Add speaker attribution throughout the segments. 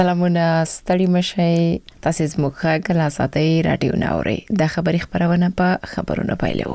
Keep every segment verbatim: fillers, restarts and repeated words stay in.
Speaker 1: سلامونه ستړي مشي تاسو زموږ غږ لا ساتي رادیو ناوري د خبري خبرونه په خبرونه پایلو.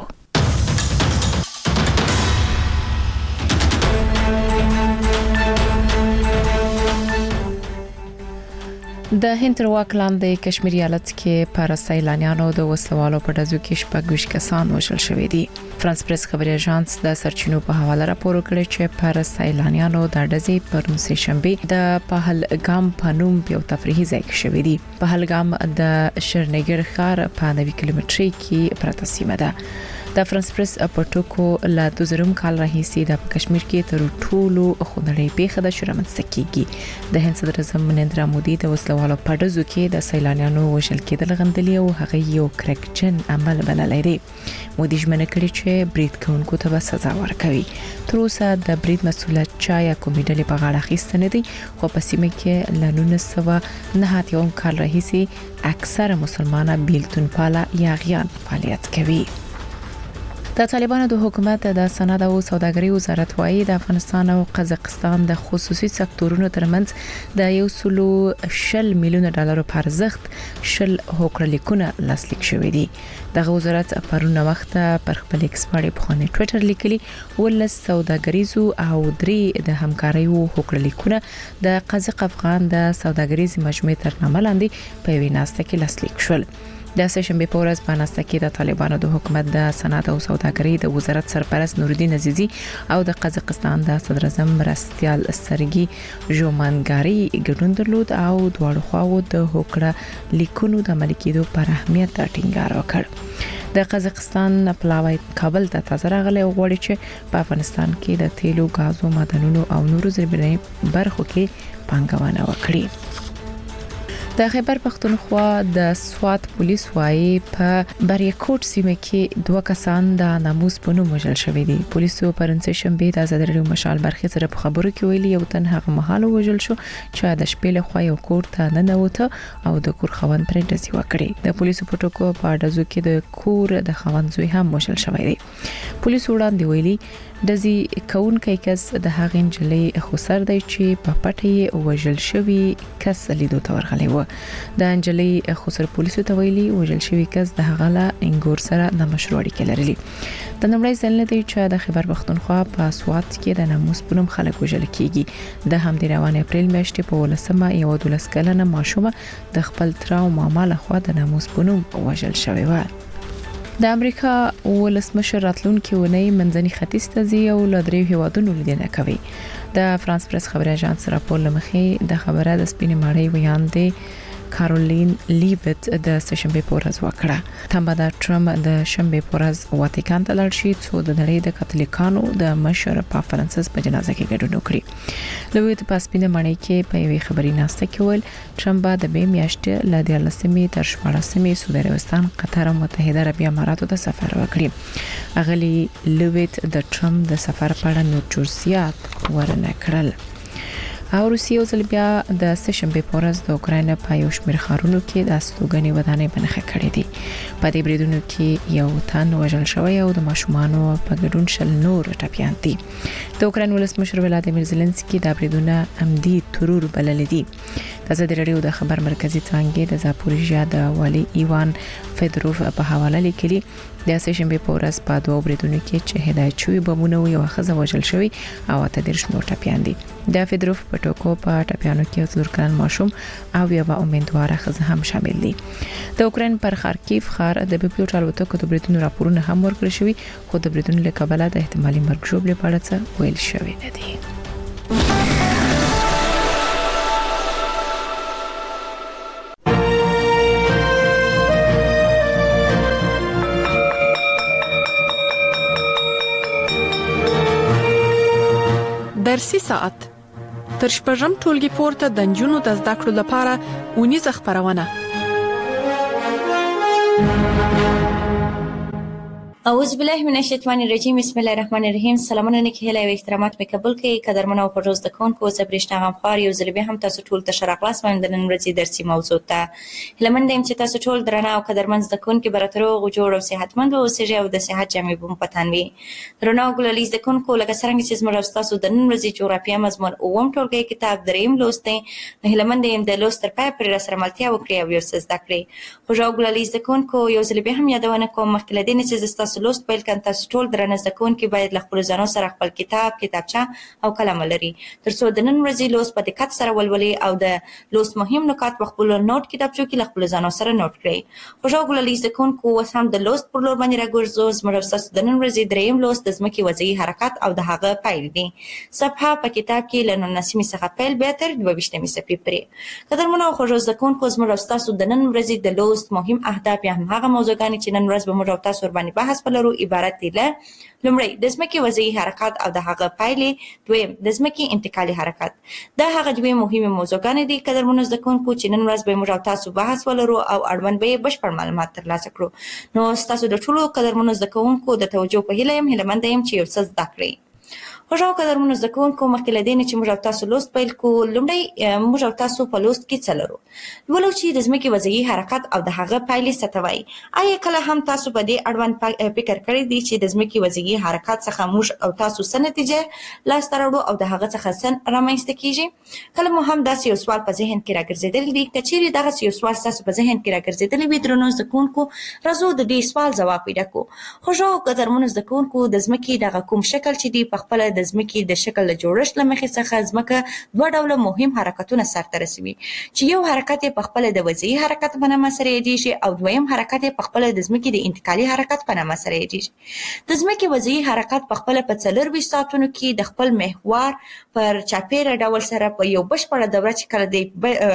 Speaker 1: د هند تر واک لاندې کشمیر ایالت کې پر سیلانیانو د وسلوالو په ډزو کې شپږ کسان وژل شوي دي. فرانس پریس خبري اژانس د سرچینو په حواله راپور کړی چې پر سیلانیانو د ډزې پر سه شنبه د پهلګام په نوم یو تفریحي ځای کې شوی دی. پهلګام د شرنګر ښار په نوي کیلومتري کې پراته سیمه ده. د فرانس پریس په ټکو لا د زرم کال راهیسي د کشمیر کې تر ټولو خونړۍ پیښه د شرمنځ کېږي. د هند صدر اعظم نریندرا مودي د وسلوالو په ډزو کې د سیلانیانو وژل کېدل غندلي او هغه یو کرکچن عمل بللی دی. مودي ژمنه کړې چې برید کوونکو ته سزا ورکوي. تر اوسه د برید مسؤلیت چا یا کومې ډلې په غاړه اخیسته نه دي، خو په سیمه کې ل نولس سوه نهه اتیا کال راهیسي اکثره مسلمانان بیلتون پاله یا غیان فعالیت کوي. د طالبانو د حکومت د صنعت او سوداګرۍ وزارت وايي د افغانستان او قزاقستان د خصوصي سکتورونو ترمنځ د یو سلو شل میلیون ډالر په ارزښت شل هوکړلیکونه لاسلیک شوي دي. د وزارت پرونه وخت پر خپل ایکس باندې په خانه ټوئیټر لیکلي ولس سوداګریزو او درې د همکارۍ هوکړلیکونه د قزاق افغان د سوداګریز مجموعې تر نامه لاندې په ویناسته کې لاسلیک شول. د سه شنبه په ورځ په ناسته کې د طالبانو د حکومت د صنعت او سوداګرۍ د وزارت سرپرست نورالدین عزیزی او د قزاقستان د صدر اعظم مرستیال سرګي ژومانګاری ګډون درلود او دواړو خواو د هوکړه لیکونو د عملي کېدو پر اهمیت ټینګار وکړ. د قزاقستان پلاوی کابل ته تازه راغلی او غواړي چې په افغانستان کې د تیلو، غازو، معدنونو او نورو زیربناوي برخو کې پانګونه وکړي. د خیبر پختونخوا د سوات پولیس وايي په بریکوټ سیمه کې دوه کسان د ناموس په نوم وژل شوي دي. پولیسو پرون سه شنبه د آزاد رادیو مشال برخې سره په خبرو کې ویلي یو تن هغه مهال وژل شو چې د شپې له خوا یو کور ته ننوته او د کور خاوند پرې ډزې وکړې. د پولیسو په ټکو په ډزو کې د کور د خاوند زوی هم وژل شوی دی. پولیسو وړاندې ویلي ډزې کونکي کس د هغې نجلۍ خسر دی چې په پټه وژل شوی کس لیدو ته ورغلی و. د نجلۍ خسر پولیسو ته ویلي وژل شوی کس د هغه له انګور سره د مشروع اړیکې لرلې. د نړۍ ځل نه دی چې د خیبر پختونخوا په سوات کې د ناموس په نوم خلک وژل کیږي. د همدې روان اپریل میاشتې په ولسمه یو دولس کلنه ماشومه د خپل تر او ماما له خوا د ناموس په نوم وژل شوی و. د امریکا ولسمشر راتلونکي ونی منځني ختیځ ته ځي او له دریو هیوادونو لیدنه کوي. د فرانس پریس خبري اژانس راپور لمخې د خبره د سپینې ماړی ویاندې کارولین لیویت د سه شنبه په ورځ وکړه. تمه د ټرمپ د شنبه په ورځ واتیکان ته لاړ شي څو د نړۍ د کاتولیکانو د مشر پاپ فرانسیس په جنازه کې ګډون وکړي. لیویت په سپینې ماړی کې په یوې خبري ناسته کې ویل ټرمپ د به میاشتې ل دیارلسمې تر شپاړسمې سعودي عربستان، قطر او متحده عربي اماراتو ته سفر وکړي. اغلی لیویت د ټرمپ د سفر په اړه نور جزئیات ورنه کړل. او روسیه ځل بیا د سه شنبه په ورځ د اوکراین په یو شمېر ښارونو کې د استوګنې ودانۍ بنخښه کړې دي. په دې بریدونو کې یو تن وژل شوی او د ماشومانو په ګډون شل نور ټپیان دي. د اوکراین ولسمشر ولادیمیر زيلنسکي دا بریدونه عمدي ترور بلل دي. د آزاد رادیو د خبر مرکزی څانګې د زاپوریژیا د والي ایوان فدروف په حواله لیکلي د سه شنبه په ورځ په دوه بریدونو کې چې هدایت شوی بمونه یو خزه وژل شوی او اته دیرش نور ټپیان دي. د فدروف په ټکو په ټپیانو کې څلور کلن ماشوم او یو امیندواره خزه هم شامل دي. د اوکراین پر خارکیف ښار د بپیو ټالوتکو د بریدونو راپورونه هم ورکړل شوی، خو د بریدونو له کبله د احتمالي مرګ ژوبلې په اړه څه ویل شوی نه دي.
Speaker 2: درسي ساعت تر شپږم ټولګي پورته د نجونو د زده کړو لپاره اونیزه خبرونه.
Speaker 3: اعوذ بالله من الشیطان الرجیم بسم الله الرحمن الرحیم. سلامونه نیکی هیله او احترامات مې قبول کړئ. قدرمنو او خوږو زده کوونکو، زه برېښنا غمخوار یو ځل بیا هم تاسو ټول ته ښه راغلاست وایم د نن ورځې درسي موضوع ته. هیله منده یم چې تاسو ټول درانه او قدرمن زده کوونکي به راته روغ جوړ او صحتمند واوسېږئ او د صحت جامې به مو په تن وي. درنو او ګلالي زده کوونکو، لکه څرنګه چې زموږ او ستاسو د نن ورځې جغرافیه مضمون اووم ټولګی کتاب درېیم لوست دی، نو هیله منده یم د لوست تر پایه پورې راسره ملتیا وکړئ او یو څه زده کړئ. خوږو او ګلالي زده کوونکو، یو ځل بیا هم یادونه کوم مخکې له دې نه چې زه ستاسو لوست پیل کړم، تاسو ټول درنه زده کوونکي باید له خپلو ځانو سره خپل کتاب، کتابچه او قلم ولري، تر څو د نن ورځې لوست په دقت سره ولولئ او د لوست مهم نکات په خپلو نوټ کتابچو کې له خپلو ځانو سره نوټ کړئ. خوږو او ګلالي زده کوونکو، اوس هم د لوست پر لور باندې راګرځو. زموږ او ستاسو د نن ورځې درېیم لوست د ځمکې وضعي حرکت او د هغه پایلې دي. صفحه په کتاب کې له نولسمې څخه پیل بیا تر دوه ویشتمې صفحې پورې. قدرمنو او خوږو زده کوونکو، زموږ او ستاسو د نن ورځې د لوست مهم اهداف یا هم هغه موضوعګانې چې نن ورځ به موږ او تاسو ورباندې بحث ولرو عبارت دي له: لومړی د ځمکې وضعي حرکت او د هغه پایلې، دویم د ځمکې انتقالي حرکت. دا هغه دوې مهمې موضوعګانې دي قدرمنو زده کوونکو چې نن ورځ به موږ او تاسو بحث ولرو او اړوند به یې بشپړ معلومات ترلاسه کړو. نو ستاسو د ټولو قدرمنو زده کوونکو د توجه په هیله یم، هیله منده یم چې یو څه زده کړئ. خوږو او قدرمنو زده کوونکو، مخکې له دې نه چې موږ او تاسو لوست پیل کړو، لومړی موږ او تاسو په لوست کې څه لرو؟ لولو چې د ځمکې وضعي حرکت او د هغه پایلې څه ته وایي. آیا کله هم تاسو په دې اړوند فکر کړی دی چې د ځمکې وضعي حرکت څخه موږ او تاسو څه نتیجه لاسته راوړو او د هغه څخه څه رامنځته کیږي؟ کله مو هم داسې یو سوال په ذهن کې راګرځېدلی دی؟ که چیرې دغسې یو سوال ستاسو په ذهن کې راګرځېدلی وي درنو زده کوونکو، راځو د دې سوال ځواب پیدا کړو. خوږو او قدرمنو زده کوونکو، د ځمکې دغه کوم شکل چې دی په خپله د ځمکې د شکل له جوړښت له مخې څخه ځمکه دوه ډوله مهم حرکتونه سرته رسوي، چې یو حرکت یې په خپله د وضعي حرکت په نامه سره یادیږي او دویم حرکت یې په خپله د ځمکې د انتقالي حرکت په نامه سره یادیږي. د ځمکې وضعي حرکت په خپله په څلرویشت ساعتونو کې د خپل محور پر چاپیره ډول سره په یو بشپړه دوره چې کله دی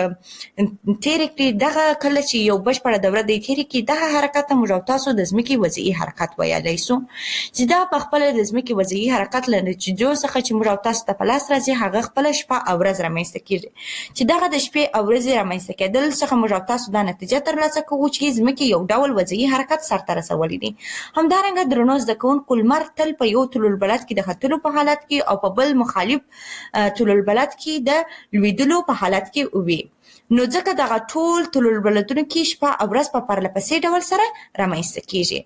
Speaker 3: تېرې کړي، دغه کله چې یو بشپړه دوره دی تېرې کړي، دغه حرکت ته موږ او تاسو د ځمکې وضعي حرکت ویلی سو، چې دا په خپله د ځمکې وضعي حرکت له نتیجو څخه چې موږ او تاسو ته په لاس راځي، هغه خپله شپه او ورځ رامنځته کېږي، چې دغه د شپې او ورځې رامنځته کېدل څخه موږ او تاسو دا نتیجه ترلاسه کوو چې ځمکې یو ډول وضعي حرکت سرته رسولی دی. همدارنګه درنو زده کوونکو، لمر تل په یو طولالبلد کې د ختلو په حالت کې او په بل مخالف طولالبلد کې د لوېدلو په حالت کې وي، نو ځکه دغه ټول طولالبلدونو کې شپه او ورځ په پرله پسې ډول سره رامنځته کېږي.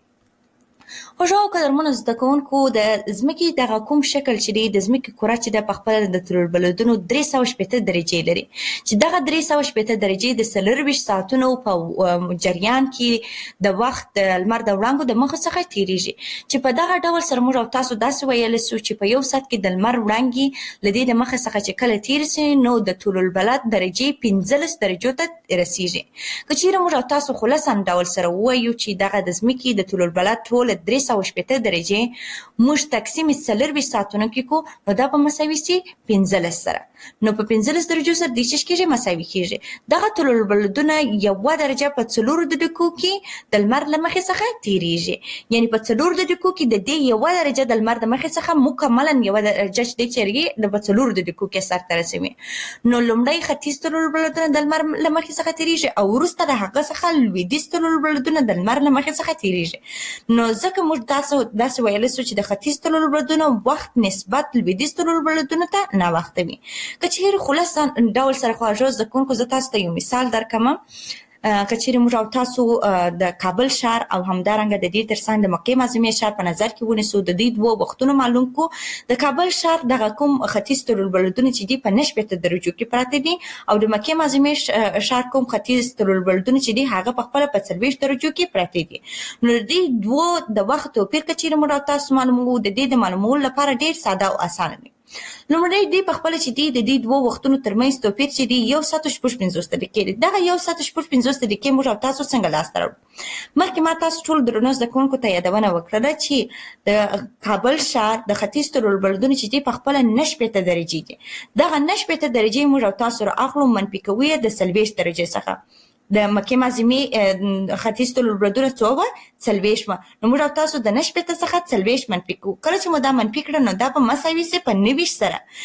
Speaker 3: خوږو او قدرمنو زده کوونکو، د ځمکې دغه کوم شکل چې دی، د ځمکې کره چې ده په خپله د طولالبلدونو درې سوه شپېته درجې لري، چې دغه درې سوه شپېته درجې د څلرویشت ساعتونو په جریان کې د وخت د لمر د وړانګو د مخه څخه تېرېږي، چې په دغه ډول سره موږ او تاسو داسې ویلی سو چې په یو ساعت کې د لمر وړانګې له دې د مخه څخه چې کله تېرې سي، نو د طولالبلد درجې پنځلس درجو ته رسېږي. که چېرې موږ او تاسو خلاصه ډول سره ووایو چې دغه د ځمکې د طولالبلد ټوله درې سوه شپېته درجې موږ تقسیم څلرویشت ساعتونو کې کو، نو دا به مساوي سي پنځلس سره، نو په پنځلس درجو سره دې څه کېږي؟ مساوي کېږي. دغه طولالبلدونه یوه درجه په څلورو دقیقو کې د لمر له مخې څخه تېرېږي، یعنې په څلورو دقیقو کې د دې یوه درجه د لمر د مخې څخه مکملا یوه درجه چې دی چېرګي د په څلورو دقیقو کې سرته رسوي. نو لومړی ختیځ طولالبلدونه د لمر له مخې څخه تېرېږي او وروسته د هغه څخه لوېدیځ طولالبلدونه د لمر له مخې څخه تېرېږي. نو ځکه موږ تاسو داسې ویلی سو چې د ختیځ طولالبلدونو وخت نسبت لوېدیځ طولالبلدونو ته ناوخته وي. که چېرې خلاصه ډول سره خوږو زده کوونکو، زه تاسو ته یو مثال درکړم. که چېرې موږ او تاسو د کابل ښار او همدارنګه د دې تر څنګ د مکې معظمې ښار په نظر کې ونیسو، د دې دوو وختونو معلوم کړو. د کابل ښار دغه کوم ختیځ طولالبلدونه چې دي په نه شپېته درجو کې پراته دي، او د مکې معظمې ښار کوم ختیځ طولالبلدونه چې دي هغه په خپله په څلوېښت درجو کې پراته دي. نو د دې دوو د وخت توپیر که چېرې موږ او تاسو معلوموو، د دې د معلومولو لپاره ډېر ساده او اسانه دی. لومړی دی په خپله چې دی د دې دوو وختونو ترمنځ توپیر چې دی یو ساعت او شپږ پنځوس دقیقې دی. دغه یو ساعت او شپږ پنځوس دقیقې موږ او تاسو څنګه لاسته راوړو؟ مخکې ما تاسو ټول درنو زده کوونکو ته یادونه وکړله چې د کابل ښار د ختیځ طولالبلدونه چې دی په خپله نه شپېته درجې دي. دغه نه شپېته درجې موږ او تاسو رااخلو، منفي کوو یې د څلوېښت درجې څخه. د مکې معظمې ختیځ طولالبلدونه څو وه؟ څلوېښت وه. نو موږ او تاسو د نه شپېته څخه څلوېښت منفي کوو. کله چې مو دا منفي کړه، نو دا به مساوي سي په نهویشت سره.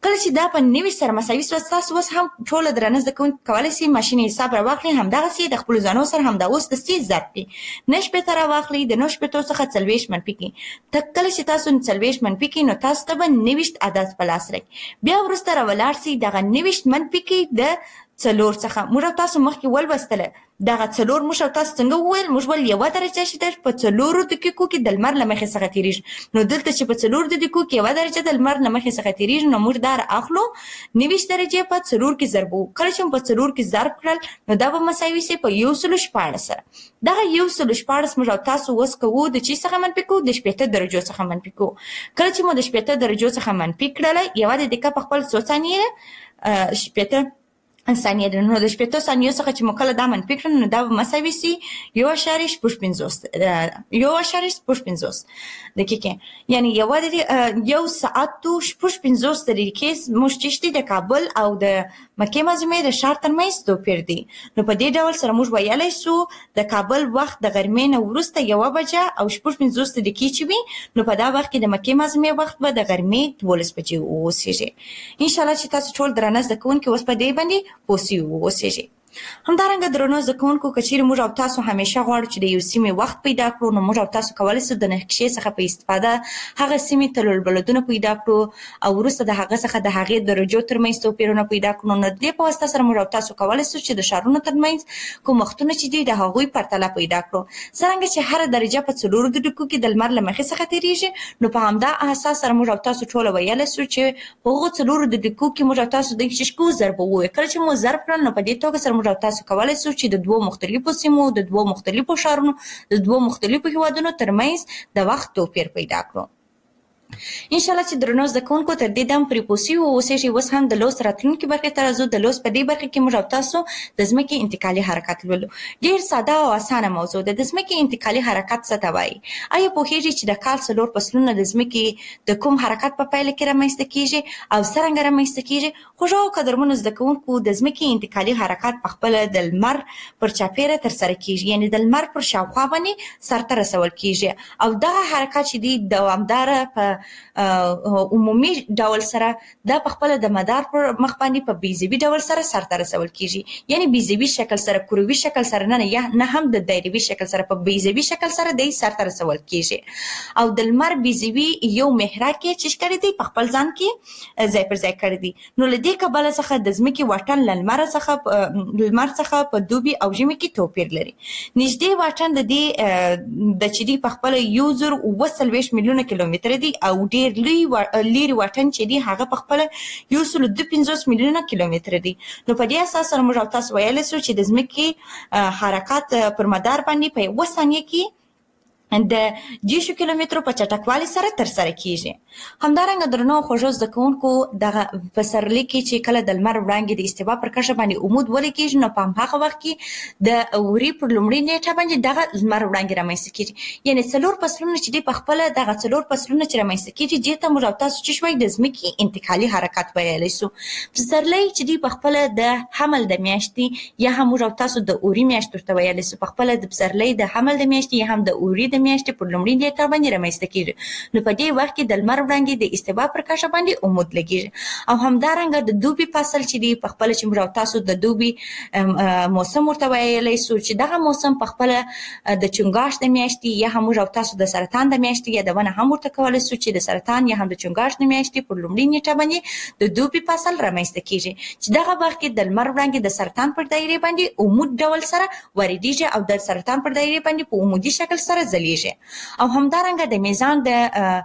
Speaker 3: کله چې دا په نوي سره مساوي شو تاسو اوس هم ټول درنه زده کوونکي کولای شي ماشین حساب راواخلي همدغه سي د خپل ځانو سره هم دا اوس د سي ضرب کې نش په تر واخلي د نوش په تو څخه څلويش منفي کې ته کله چې تاسو څلويش منفي کې نو تاسو ته به نويشت عادت په لاس راځي بیا ورسته راولار سي دغه نويشت منفي کې د څلور څخه موږ تاسو مخکې ولوستله دغه څلور موږ تاسو څنګه وویل موږ ول یو درجه چې په څلورو دقیقو کې د لمر لمخې څخه تیریږي نو دلته چې په څلور دقیقو کې یو درجه د لمر لمخې څخه تیریږي نو موږ دار اخلو نويشت درجه په څلور کې ضرب کله چې په څلور کې ضرب کړل نو دا به مساوي سي په یو سل شپاړس سره دغه یو سل شپاړس موږ تاسو اوس کوو د چی څخه منفي کوو د شپږ درجو څخه منفي کوو کله چې مو د شپږ درجو څخه منفي کړل یو د دقیقه په خپل څو ثانیې شپږ ثانیه د نو د شپږ ثانیو څخه چې مکله دا منفي کړل نو دا به مساوي سي یو اشاریه شپږ پنځوس یو اشاریه شپږ پنځوس دقیقې یعنی یو د یو ساعت تو شپږ پنځوس دقیقې مشتشتي د کابل او د مکه معظمه د ښار ترمنځ توپیر دی نو په دې ډول سره موږ ویلای شو د کابل وخت د غرمې نه وروسته یو بجه او شپږ پنځوس دقیقې چې وي نو په دا وخت کې د مکه معظمه وخت به د غرمې دولس بجې اوسېږي ان شاء الله چې تاسو ټول درنه زده کوونکي اوس په دې باندې پوسیو اوسېږي همدارنګه درنو زده کوونکو کچېرې موږ او تاسو همیشه غواړو چې د یو سیمې وخت پیدا کړو نو موږ او تاسو کولی شو د نقشې څخه په استفاده هغه سیمې تلل بلدونه پیدا کړو او وروسته د هغه څخه د هغې درجو ترمنځ توپیرونه پیدا کړو نو د دې په واسطه سره موږ او تاسو کولی شو چې د ښارونو ترمنځ کوم وختونه چې دي د هغوی پرتله پیدا کړو څرنګه چې هره درجه په څلورو دقیقو کې د لمر له مخې څخه تېرېږي نو په همدا اساس سره موږ او تاسو ټوله ویلی شو چې په هغو څلورو دقیقو کې موږ او تاسو د ششکو ضرب ووایو کله چې مو ضرب کړل نو په دې توګه سره موږ او تاسو کولی چې د دوه مختلفو سیمو د دوه مختلفو ښارونو د دوه مختلفو هیوادونو ترمنځ د وخت توپیر پیدا کړو ان شاء الله چې درنو زده کوونکو تر دې دم پرې پوسي او اوسېږي اوس هم د لوست راتلونکي برخې ته راځو د لوست په دې برخه کې موږ او تاسو د ځمکې انتقالي حرکت لولو ډېر ساده او اسانه موضوع ده د ځمکې انتقالي حرکت څه ته وایي آیا پوهېږئ چې د کال څلور فصلونه د ځمکې د کوم حرکت په پایله کې رامنځته کېږي او څرنګه رامنځته کېږي خوږو او قدرمنو زده کوونکو د ځمکې انتقالي حرکت پخپله د لمر پر چاپېره ترسره کېږي یعنې د لمر پر شاوخوا باندې سرته رسول کېږي او دغه حرکت چې دی دوامداره په عمومي ډول سره دا په خپل د مدار پر مخ باندې په بیزوي ډول سره سرته رسول کیږي یعنی بیزوي شکل سره کروي شکل سره نه یا نه هم د دایروي شکل سره په بیزوي شکل سره د سرته رسول کیږي او د لمر بیزوي یو محراق کې چې کړی دی په خپل ځان کې ځای پر ځای کړی دی نو لدې کبل څخه د ځمکې واټن لمر څخه لمر څخه په دوبي او ژمي کې توپیر لري نږدې واټن د دې د چې دی په خپل یو زر اوه څلوېښت میلیونه کیلومتر دی او ډېر لوی لري واټن چې دی هغه په خپل یو سل دوه پنځوس میلیونه کیلومتر دی نو په دې اساس سره موږ تاسو ویلی شو چې د ځمکې حرکت پر مدار باندې په یوه ثانیه کې د دیشو کیلومترو په چټکوالي سره ترسره کیږي همدارنګه درنو خوږو زده کوونکو دغه پسرلي کې چې کله د لمر وړانګې د استوا پر کرښه باندې عمود ولیکېږي نو په هماغه وخت کې د اوري پر لومړۍ نیټه باندې دغه لمر وړانګې رامنځته کېږي یعنې څلور فصلونه چې دي په خپله دغه څلور فصلونه چې رامنځته کېږي دې ته موږ او تاسو چې شوی د ځمکې انتقالي حرکت ویلی شو پسرلی چې دی په خپله د حمل د میاشتې یا هم موږ او تاسو د اوري میاشت ورته ویلی شو په خپله د پسرلي د حمل د میاشتې یا هم د اوري د میاشتې پر لومړۍ نیټه باندې رامنځته کېږي نو په دې وخت کې د لمر وړانګې د استوا پر کرښه باندې عمود لګېږي او همدارنګه د دوبي فصل چې دی په خپله چې موږ او تاسو د دوبي موسم ورته ویلی شو چې دغه موسم په خپله د چنګاښ د میاشتې یا هم موږ او تاسو د سرطان د میاشتې یادونه هم ورته کولی شو چې د سرطان یا هم د چنګاښ د میاشتې پر لومړۍ نیټه باندې د دوبي فصل رامنځته کېږي چې دغه وخت کې د لمر وړانګې د سرطان پر دایرې باندې عمود ډول سره واردېږي او د سرطان پر دایرې باندې په عمودي شکل سره ځلیږي او همدارنګه د میزان د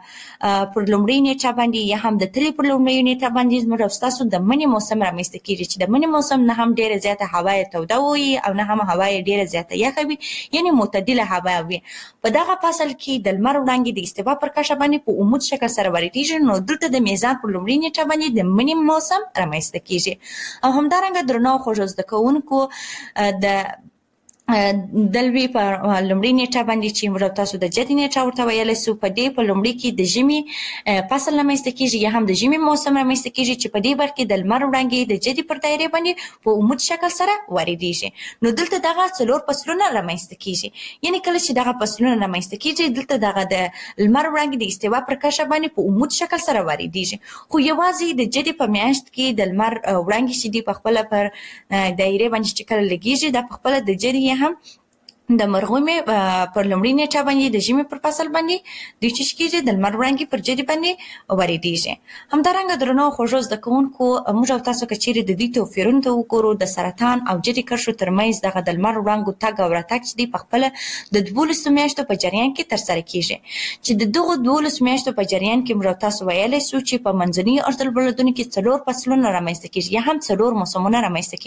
Speaker 3: پر لومړۍ نیټه باندې یا هم د تلې پر لومړۍ نیټه باندې موږ او ستاسو د مني موسم رامنځته کېږي چې د مني موسم نه هم ډېره زیاته هوا یې توده وي او نه هم هوا یې ډېره زیاته یخه وي یعنې معتدله هوا وي په دغه فصل کې د لمر وړانګې د استوا پر کرښه باندې په عمود شکل سره واردېږي نو دلته د میزان پر لومړۍ نیټه باندې د مني موسم رامنځته کېږي او همدارنګه درنو خوږو زده کوونکو د دلوي په لومړی نیټه باندې چې موږ تاسو د جدي نیټه ورته ویل سو په دې په لومړی کې د ژمي فصل رامنځته کیږي یا هم د ژمي موسم رامنځته کیږي چې په دې برخه د لمر وړانګې د جدي پر دایره باندې په عمود شکل سره واردېږي. نو دلته دغه څلور فصلونه رامنځته کیږي، یعنی کله چې دغه فصلونه رامنځته کیږي دلته دغه د لمر وړانګې د استوا پر کشه باندې په عمود شکل سره واردېږي. خو یوازې د جدي په میاشت کې د لمر وړانګې چې دی په خپل پر دایره باندې چې کله لګیږي د خپل د جدي هم د مرغومي پر لومړی نیټه باندې د ژمي پر فصل باندې د چش کېږي د لمر وړانګې پر جدي باندې واردېږي. همدارنګه درنو خوږو زده کوونکو موږ او تاسو کچېرې د دې توپیرونو ته وګورو د سرطان او جدي کرښو ترمنځ دغه د لمر وړانګو تګ او راتګ چې دی په خپل د دولسو میاشتو په جریان کې ترسره کیږي، چې د دغه دولسو میاشتو په جریان کې موږ تاسو ویلای سو چې په منځني ارض البلدونو کې څلور فصلونه رامنځته کیږي یا هم څلور موسمونه رامنځته کیږي.